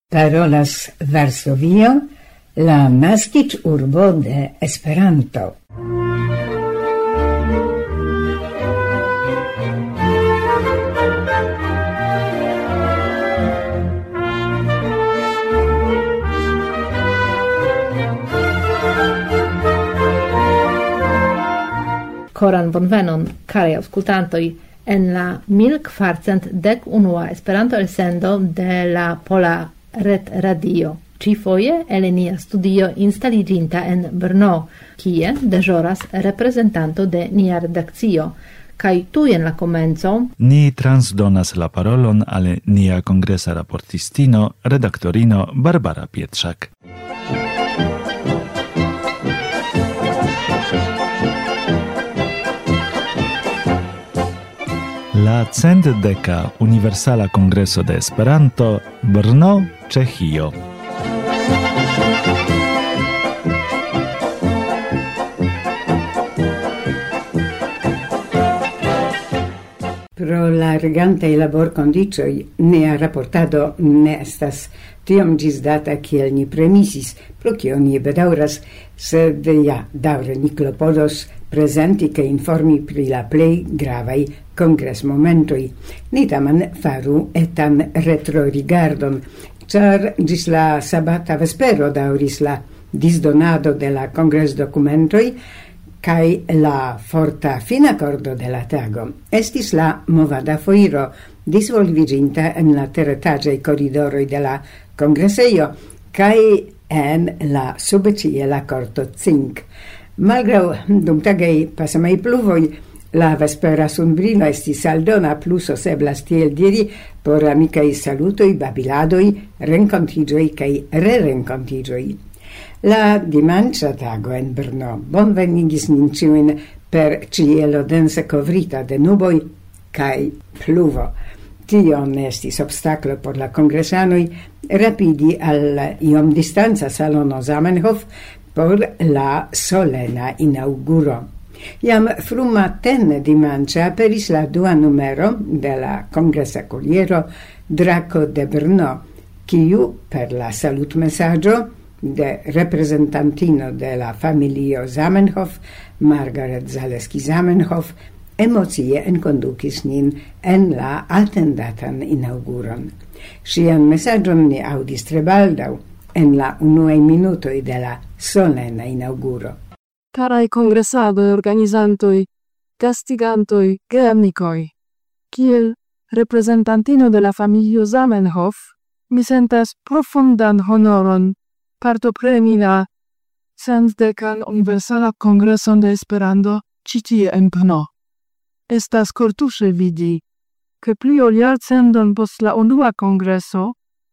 Parolas Varsovio, la naskiĝurbo de Esperanto. Koran bonvenon, carei auscultantoi, en la 1411 Esperanto elsendo de la Pola Ret Radio. Cifoje el nia studio instaliginta en Brno, kie deĵoras reprezentanto de nia redakcio. Kaj tuj en la komenco ni transdonas la parolon al nia kongresa raportistino, redaktorino Barbara Pietrzak. La 110. Universala Kongreso de Esperanto, Brno, Ĉeĥio. Pro la regantaj laborkondiĉoj nia raportado ne estas tiom ĝisdata kiel ni premisis, pro kio ni bedaŭras, sed ja daŭre ni klopodos presenti kaj informi pri la plej gravaj kongresmomentoj. Ni tamen faru etan retrorigardon, ĉar ĝis la sabata vespero daŭris la disdonado de la kongresdokumentoj, kai la forta finacordo de la tago estis la movada foiro disvolviginta en la teretaĝaj koridoroj de la kongresejo kai en la subĉiela korto Cink. Malgraŭ dumtagaj pasamaj pluvoj, la vespera sunbrilo estis aldona plusos eblas tiel diri por amikaj salutoj, babiladoj, renkontiĝoj kaj rerenkontiĝoj. La dimanĉa tago en Brno bonvenigis nin ĉiujn per ĉielo dense kovrita de nuboj kaj pluvo. Tio ne estis obstaklo por la kongresanoj rapidi al iom distanca salono Zamenhof por la solena inaŭguro. Jam frumatene dimanĉe aperis la dua numero de la kongresa koliero Drako de Brno, kiu per la salutmesaĝo de reprezentantino de la familio Zamenhof, Margaret Zaleski-Zamenhof, emocie enkondukis nin en la atendatan inauguron. Ŝian mesaĝon ni aŭdis tre baldaŭ en la unuaj minutoj de la solena inaŭguro. Caraj kongresadoj, organizantoj, gastigantoj, geamikoj. Kiel reprezentantino de la familio Zamenhof, mi sentas profundan honoron partopreni la 110. Universala Kongreson de Esperanto ĉi tie en Brno. Estas kortuŝe vidi, ke pli ol jarcendon post la unua kongreso,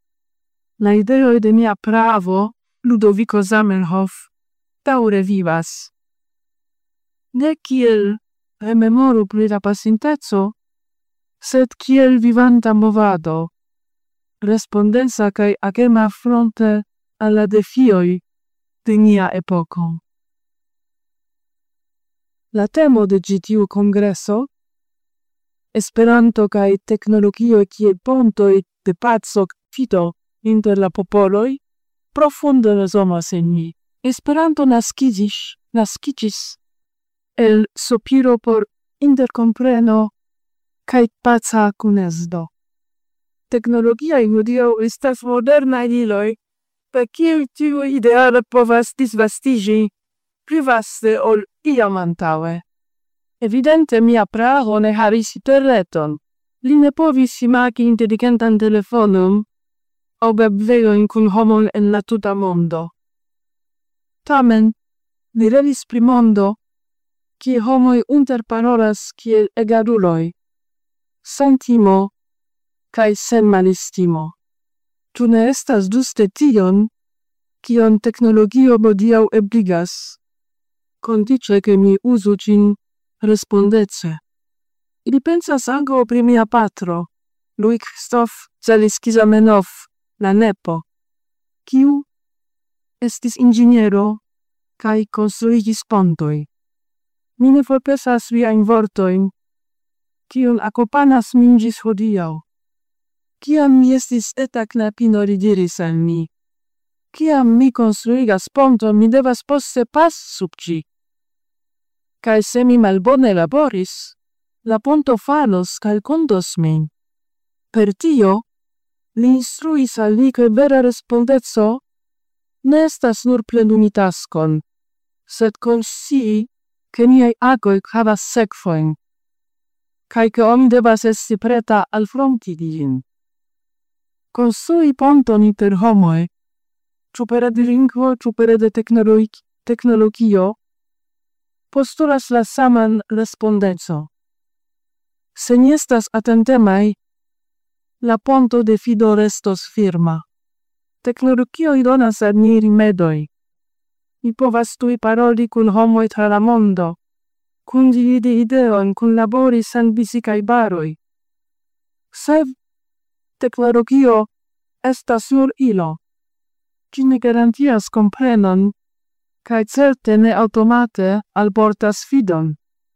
la ideoj de mia pravo, Ludoviko Zamenhof, daŭre vivas. Ne kiel rememoru pri la pasinteco, sed kiel vivanta movado, respondenza kaj agema fronte alla defioj de nia epoko. La temo de ĉi tiu kongreso, Esperanto kaj teknologioj kiel pontoj de paco fido inter la popoloj, profunde rezonas en mi. Esperanto naskiĝis el sopiro por interkompreno kaj paca kunezdo. Teknologiaj hodiaŭ estas modernaj iloj, per kiuj tiu idealo povas disvastiĝi pli vaste ol iam antaŭe. Evidente mia pravo ne havis interreton. Li ne povis imagi inteligentan telefonon aŭ webvejojn kun homoj en la tuta mondo. Tamen, li revis pri mondo, kie homoj interparolas kiel egaluloj, sen timo kaj sen malestimo. Ĉu ne estas ĝuste tion, kion teknologio hodiaŭ ebligas, kondiĉe ke mi uzu ĝin respondece. Ili pensas ankaŭ pri mia patro, Louis Christophe Zaleski-Zamenhof, la nepo, kiu estis inĝiniero kaj konstruigis pontoj. Mi ne forpesas viajn vortojn, kiun akompanas min ĝis hodiaŭ. Kiam mi estis eta knabino li diris al mi: Kiam mi konstruigas ponton, mi devas poste pas sub ĝi. Kaj se mi malbone laboris, la ponto falos kaj kondos min. Per tio, li instruis al li ke vera respondeco ne estas nur plenumi taskon, sed konscii ke miaj agoj havas sekvojn, kaj ke oni devas esti preta alfronti ĝin. Konstrui ponton inter homoj, ĉu pere de lingvo, ĉu pere de teknologio, postulas la saman respondeco. Se ni estas atentemaj, la ponto de fido restos firma. Teknologioj donas al ni rimedoj. Mi povas tuj paroli kun homoj tra la mondo, kundividi ideojn, kunlabori sen bizikaj baroj. Sed teknologio estas nur ilo. Ĝi ne garantias komprenon, kaj certe ne aŭtomate alportas fidon.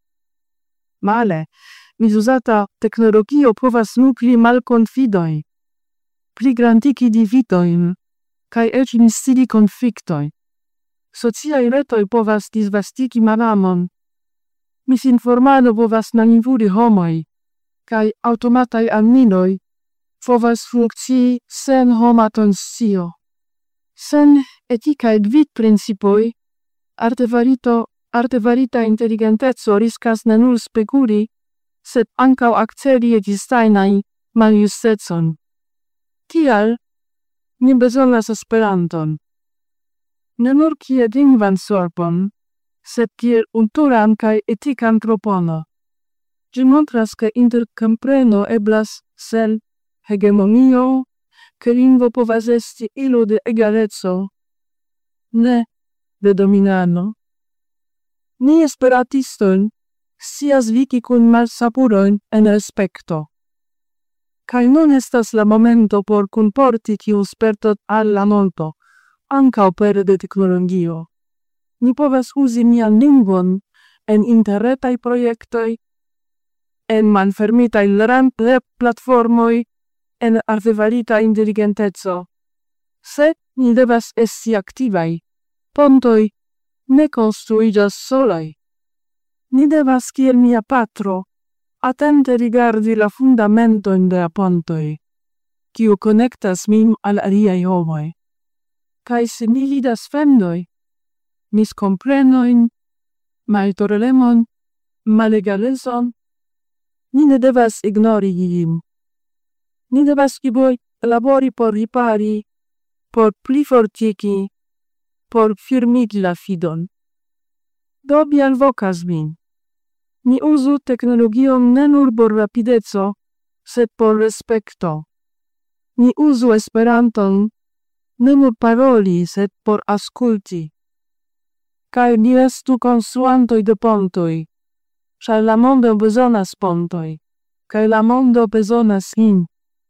Male, mizuzata teknologio povas nutri malkonfidojn, pligrandigi dividojn, kaj eĉ instigi konfliktoj. Sociaj retoj povas disvastigi malamon. Misinformado povas manipuli homoj, kaj aŭtomataj aminoj povas funkcii sen homa konscio. Sen etikaj gvidprincipoj, artefarita inteligenteco riskas ne nur spekuli, sed ankaŭ akceli ekzistajnaj maljustecon. Tial ni bezonas Esperanton. Ne nur kiel lingvan sorbon, sed kiel kulturan kaj etikan propono. Ĝi montras, ke interkompreno eblas sen hegemonio, ke lingvo povas esti ilo de egaleco, ne de dominano. Ni esperantistoj scias viki kun malsapurojn en respekto. Kaj nun estas la momento por kunporti tiun sperton al la mondo, ankaŭ pere de teknologio. Ni povas uzi nian lingvon en interretaj projektoj, en malfermitaj platformoj, en artefarita inteligenteco. Sed ni devas esti aktivaj. Pontoj ne konstruiĝas solaj. Ni devas kiel mia patro atente rigardi la fundamentojn de la pontoj, kiu konektas min al aliaj homoj. Kaj se ni vidas fendoj, miskomprenojn, maltoleремon, malegalezon, ni ne devas ignori ilin. Ni devas labori por ripari, por plifortigi, por firmigi la fidon. Do mi alvokas min. Ni uzu teknologion ne nur por rapideco, sed por respekto. Ni uzu Esperanton ne nur paroli, sed por aŭskulti. Kaj ni estu konstruantoj de pontoj, ĉar la mondo bezonas pontoj, kaj la mondo bezonas nin.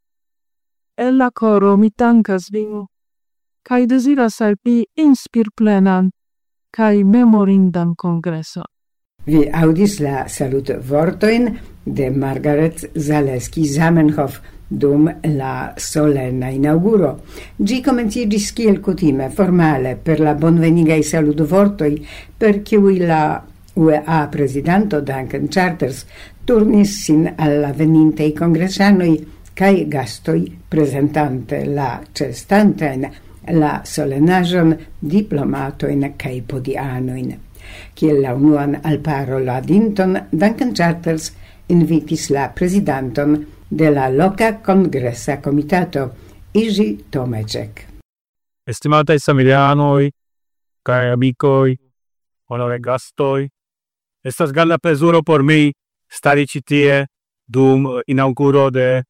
El la koro mi dankas vin, kaj deziras al vi inspirplenan kaj memorindan kongreson. Vi audis la salutvortojn de Margaret Zaleski-Zamenhof dum la solena inauguro. Ĝi komenciĝis kiel kutime formale per la bonvenigaj salutvortoj, per kiuj la UEA prezidanto Duncan Charters turnis sin al la venintaj kongresanoj kaj gastoj prezentante la ĉeestantajn la solenaĵon, diplomatojn kaj podianojn. Kiel la unuan alparoladinton, Duncan Charters invitis la prezidanton de la loka kongresa komitato, Jiří Tomeček. Estimataj familianoj kaj amikoj, honore gastoj, estas granda plezuro por mi stari ĉi tie dum inauguro de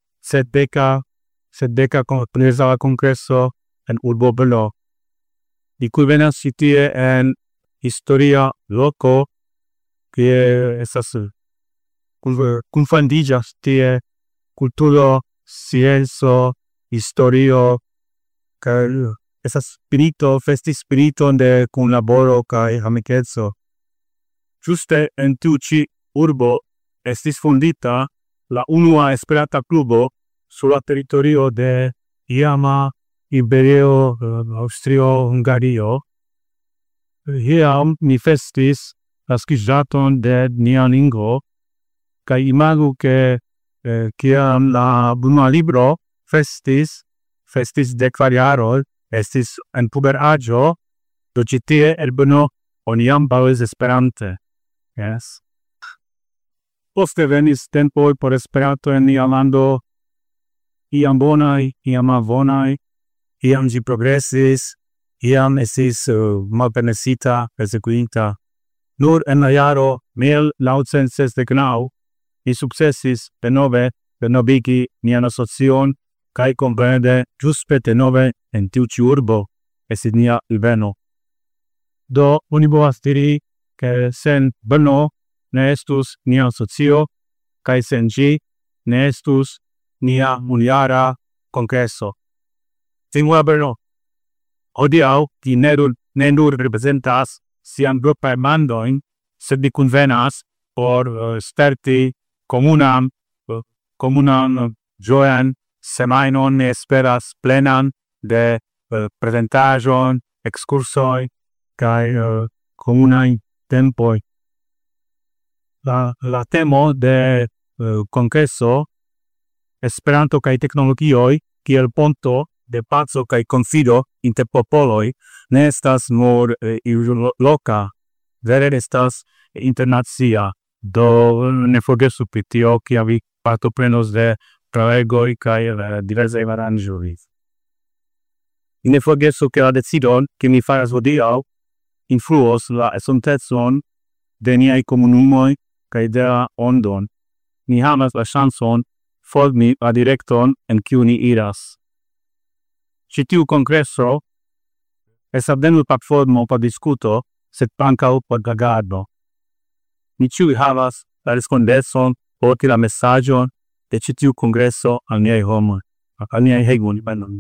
sepdeka kongresa kongreso en urbo Brno. Li kunvenas ĉi tie en historia loko, kie estas kunfandiĝas tie kulturo, scienco, historio, kaj estas spirito, festi spiriton de kunlaboro kaj amikeco. Ĝuste en tiu ĉi urbo estis fondita la unua Esperanta klubo sulla territorio de iama Iberio Austrio-Hungario. Iam mi festis la skizaton de nia lingvo, kai imagu ke kiam la unua libro festis de quarjaroj, estis en puberaĝo, do ĉi tie elbeno oni jam parolis Esperante. Yes. Poste venis tempoj por Esperanto en nia lando, iam bonaj, iam malbonaj, iam ĝi progresis, iam estis malpermesita, persekuita. Nur en la jaro 1969 mi sukcesis denove renovigi nian asocion kaj komprende ĝuste denove en tiu ĉi urbo estis nia alveno. Do oni povas diri ke sen Brno ne estus nia asocio kaj sen ĝi ne estus nia unujara kongreso. Simula Brno, hodiaŭ vi ne nur reprezentas sian grupaj mandojn, sed vi kunvenas por sperti komunan ĝojan semajnon, mi esperas plenan de prezentaĵoj, ekskursoj kaj komunaj tempoj. La temo de kongreso Esperanto kaj teknologioj kiel ponto de paco kaj konfido inter popoloj ne estas nur loka, vere estas internacia. Do ne forgesu pri tio, kiam vi partoprenos de prelegoj kaj diversaj aranĝoj. Ne forgesu ke la decidon ke mi faras hodiaŭ influos la estontecon de niaj komunumoj kaj de la ondon. Ni havas la ŝancon formi la direkton en kiu ni iras. Ĉi tiu kongreso estas ne nur platformo por diskuto, sed ankaŭ por agado. Ni ĉiuj havas la respondecon porti la mesaĝon de ĉi tiu kongreso al niaj homoj, al niaj hejmoj.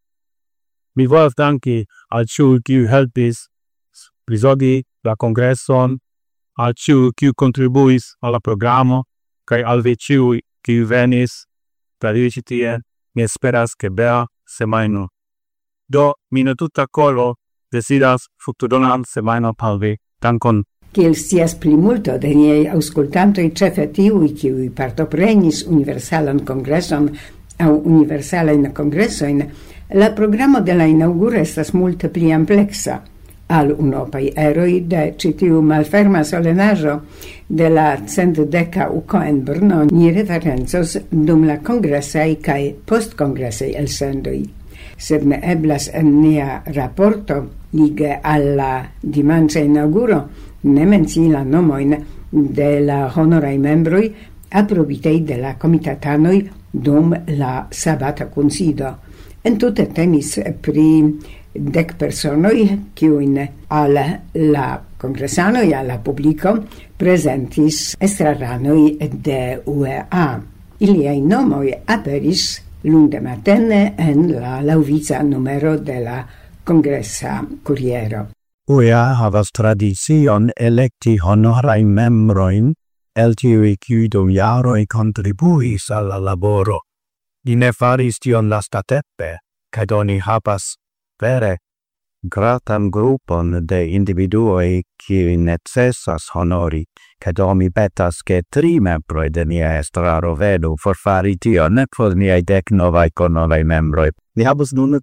Mi volas danki al ĉiuj kiuj helpis prizorgi la kongreson, al ĉiuj kiuj kontribuis al la programo, kaj al vi ĉiuj kiuj venis per iri ĉi tie. Mi esperas ke bela semajno. Do mi ne tuta koro deziras fruktodonan semajnon por vi. Dankon. Kiel scias plimulto de niaj aŭskultantoj, ĉefe tiuj, kiuj partoprenis universalan kongreson aŭ universalajn kongresojn, la programo de la inaŭguro estas multe pli ampleksa. Al unuopaj eroj de ĉi tiu malferma solenaĵo de la 110. UKO en Brno ni referencos dum la kongresaj kaj postkongresaj elsendoj. Sed ne eblas en nia raporto lige al la dimanĉa inaŭguro ne mencii la nomojn de la honoraj membroj aprobitaj de la komitatanoj dum la sabata kunsido. Entute temis pri 10 personoj, kiujn al la kongresanoj, al la publiko prezentis estraranoj de UEA. Iliaj nomoj aperis lunde matene en la laŭvica numero de la kongresa kuriero. UEA havas tradicion elekti honorajn membrojn el tiuj kiuj dum jaroj kontribuis al la laboro. Ni ne faris tion lastatempe, kaj oni havas vere gratan grupon de individuoj kiuj necesas honori, kaj mi petas ke 3 membroj de nia estraro venu forfari tion, ne por niaj 10 novaj honoraj membroj. Ni havas nun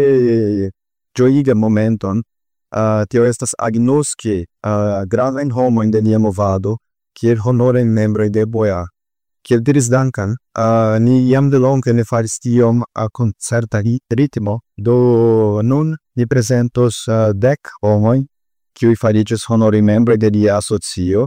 3 ĝojigan momenton. Tio estas agnoski gravajn homojn de nia movado kiel honorajn membroj de UEA. Kiel diris Duncan, ni jam de longe ne faris tiom kun certa ritmo, do nun ni prezentos 10 homoj kiuj fariĝis honoraj membroj de nia asocio.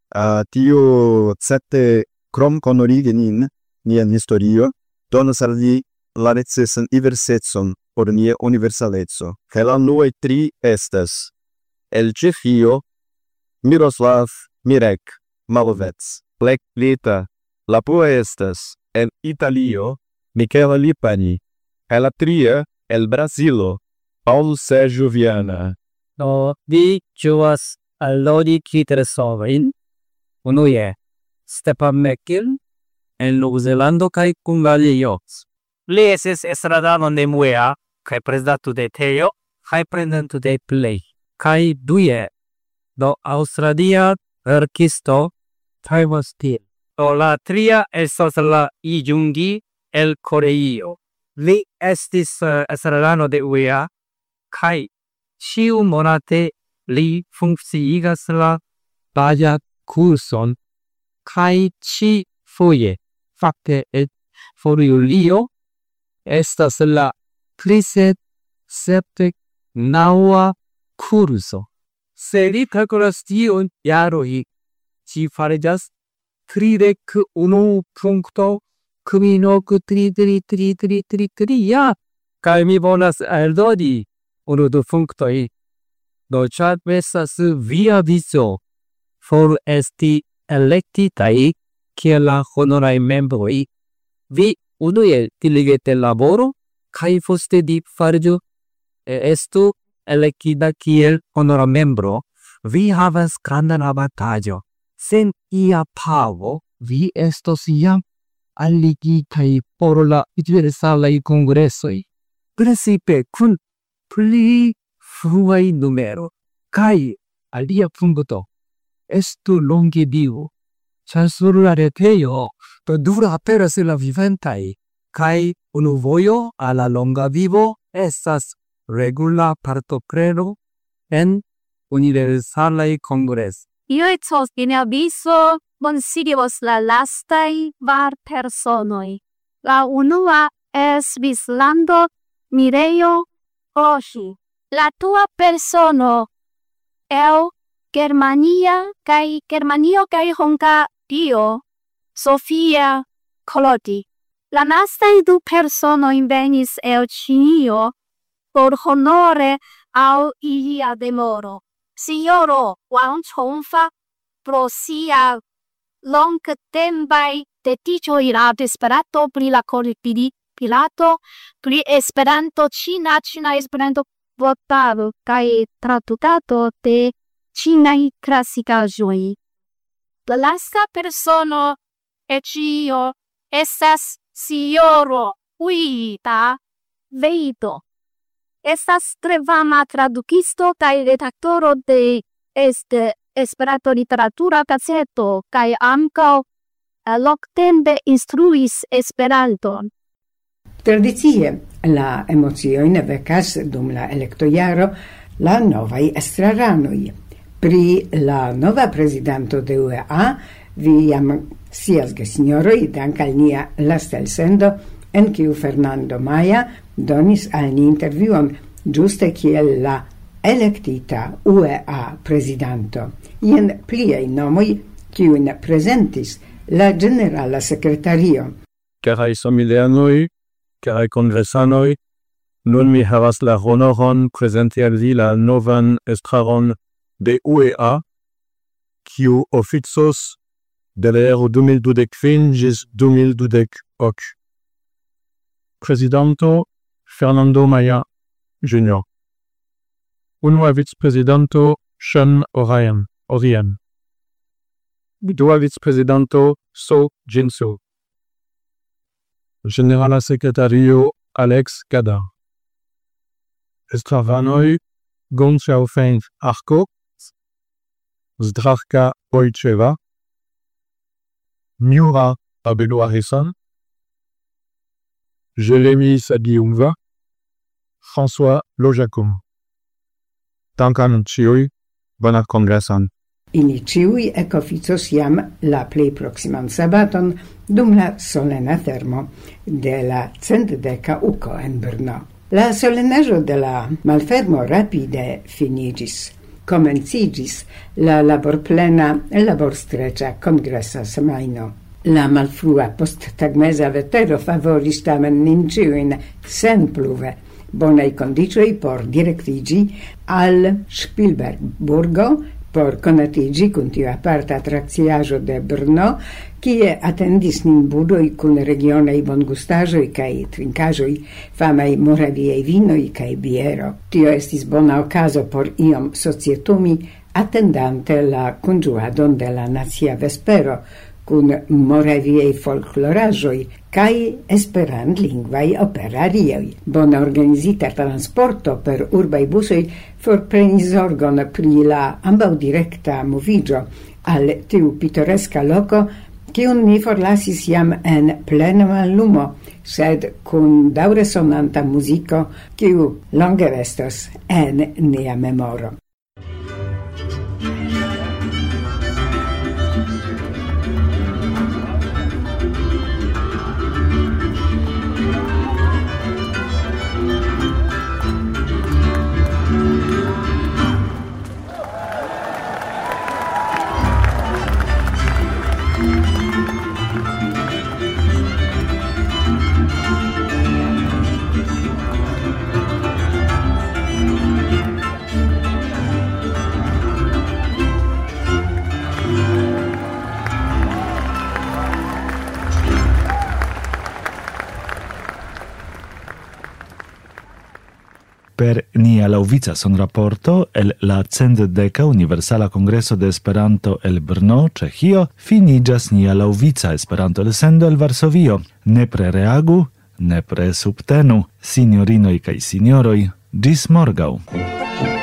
Tio certe krom honorigi nin, nian historio, donas al li la necesan diversecon por nia universaleco. Kaj la unuaj 3 estas el Ĉeĥio Miroslav Mirek Malovec. Plek Lita. La plua estas el Italio Michela Lipani. Kaj la tria el Brazilo Paulo Sérgio Viana. Do vi ĝuas allodi kritersovojn. Unue Stepan Mekil en Novzelando kaj Hungario. Li estis estradano de UEA, kai presidento de Teo, kai presidento de Play. Kai due, do Australia verkisto Taiwan Steel. Do la tria estas la Lee Jung-gi el Koreio. Li estis estradano de UEA, kai ciu monate li funkciigas la baja kurson, kai ci foje, fakte et foriulio, estas la 379 kurso. Se li kalkulas tion jaroj, ci fariĝas 31.333333 ja. Kaj mi volas eldoni unu du punktoj. Do ĉar estas via vizo for esti elektitaj kiel la honoraj membroj, vi unue diligente laboro kaj poste di fariĝu estu elektita kiel honora membro, vi havas grandan avantaĝon. Sen ia pavo, vi estos jam alligitaj por la universalaj kongresoj. Precipe kun pli fruaj numero. Kaj alia punkto, estu longevivo, ĉar sur la retejo dura aperas la viventaj, kaj unu vojo al la longa vivo estas regula partopreno en universalaj kongres. Io etos in aviso consideros la lastai var personoi. La unua es Vislando Mireio Roshi. La tua persono el Germanio kai Hongario, Sofia Colodi. La nastai du personoi venis el Ĉinio por honore al ilia demoro. Signoro Wang Chongfa pro sia longtempaj dediĉoj al Esperanto pri la pilato pri Esperanto ĉina Esperanto votado kaj tradukado de ĉinaj klasikaĵoj. La lasta persono Ejio estas Sinjoro Ueda Veido. Estas tre fama tradukisto kaj redaktoro de Esperanto literatura gazeto kaj ankaŭ longtempe instruis Esperanton. Tradicie la emociojn vekas dum la elektojaro la novaj estraranoj. Pri la nova prezidanto de UEA vi jam scias, gesinjoroj, dank al nia lasta elsendo, en kiu Fernando Maya donis al ni intervjuon ĝuste kiel la elektita UEA prezidanto. Jen pliaj nomoj, kiujn prezentis la ĝenerala sekretario. Caraj familianoj, caraj kongresanoj, nun mi havas la honoron prezenti al vi la novan estraron de UEA, kiu oficos de la ero 2025 ĝis 2028. Presidento Fernando Maya Jr. Unua vicepresidento Sean O'Ryan. Dua vicepresidento So Jin-soo. Generala sekretario Alex Gadar. Estraranoj Gong Xiaofeng Arko, Zdrachka Wojcieva, Miura Abelu-Harrison, Jeremy Sadi-Ungva, François Lojakum. Dankan ĉiuj, bonan kongreson. Ili ĉiuj ekoficos jam la plej proksiman sabaton dum la solena fermo de la 110 uko en Brno. La solenaĵo de la malfermo rapide finiĝis. Komenciĝis la laborplena laborstreĉa kongresa semajno. La malfrua posttagmeza vetero favoris tamen nin ĉiujn senpluve bonaj kondiĉoj por direktiĝi al Spielberg-burgo por konatiĝi kun tiu aparta atrakciaĵo de Brno, kie atendis nin budoj kun regionaj bongustaĵoj kaj trinkaĵoj, famaj moraviaj vinoj kaj biero. Tio estis bona okazo por iom societumi, atendante la kunĝuadon de la nacia vespero, kun moraviaj folkloraĵoj kaj esperantlingvaj operarioj. Bona organizita transporto per urbaj busoj forprenis zorgon pri la ambaŭdirekta moviĝo al tiu pitoreska loko, kiun ni forlasis jam en plena mallumo, sed kun daŭre sonanta muziko, kiu longe restos en nia memoro. Per nia laŭvica sonraporto el la 110. Universala Kongreso de Esperanto el Brno, Ĉeĥio, finiĝas nia laŭvica Esperanto-elsendo el Varsovio. Nepre reagu, nepre subtenu, sinjorinoj kaj sinjoroj, ĝis morgaŭ.